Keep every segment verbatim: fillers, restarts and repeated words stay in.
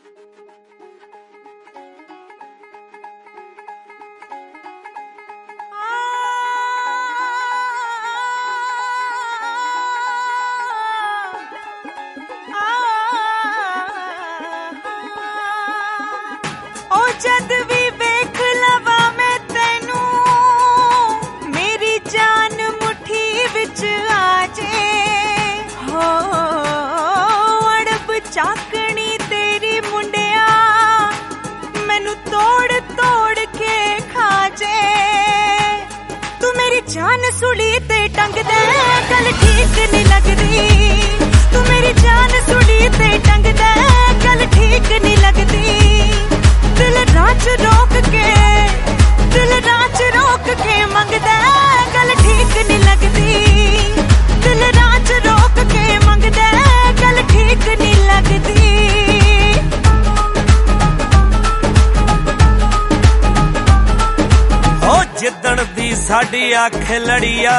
जद भी वेख लवा मैं तेनू मेरी जान मुट्ठी विच आजे हो अड़ब चाकनी तेरी मुंडिया मैनू तोड़ तोड़ के खाजे तू मेरी जान सुली ते टंग दे गल ठीक नहीं लगदी तू मेरी जान सुली ते टंग दे गल ठीक नहीं लगदी दिल राज रोक के दिल राज रोक के मंगदा गल ठीक नहीं लगदी दिल राज रोक के मंगदा गल ठीक नहीं लगदी हो जिदण दी साडी अख लड़िया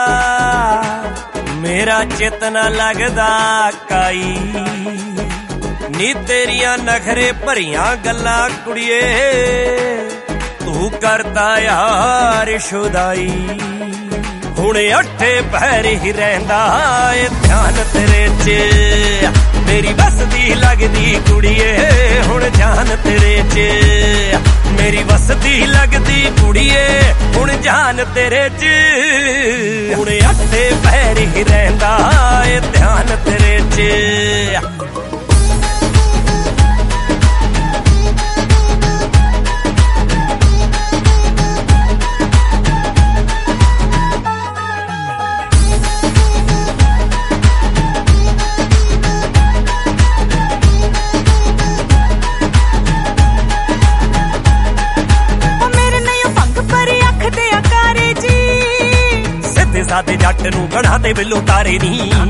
मेरा चेतना लगदा काई नी तेरिया नखरे भरिया गल्ला कुड़िए तू करता यार शुदाई हुणे अठे पैर ही रहंदा ए ध्यान तेरे च मेरी बसदी लगदी कुड़िए हुण जान तेरे च मेरी बसदी लगदी कुड़िए हुण जान तेरे च हुणे अठे पैर ही रहंदा ए ध्यान तेरे च सादे जट नू गढ़ा ते बिलो तारे नी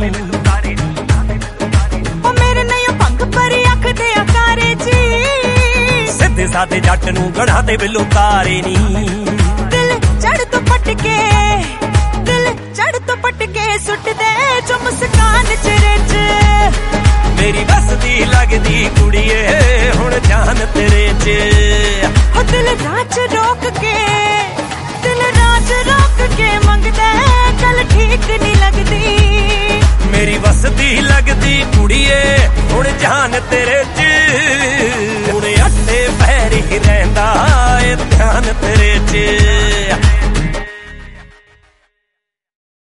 ओ मेरे नहीं पंख परी अख दे आकारे जी सिद्धे सादे जट नू गढ़ा ते बिलो तारे नी दिल चढ़ तो पटके दिल चढ़ तो पटके सुट दे जो मुस्कान चेहरे च मेरी बसदी लगदी कुड़िए हुण जान तेरे च हो दिल राज रोक के दिल राज रोक के मंगदा गल ठीक नहीं लगदी मेरी बसदी लगदी कुड़िए हुण जान तेरे च हुण अठे पैर ही रहंदा ए ध्यान तेरे च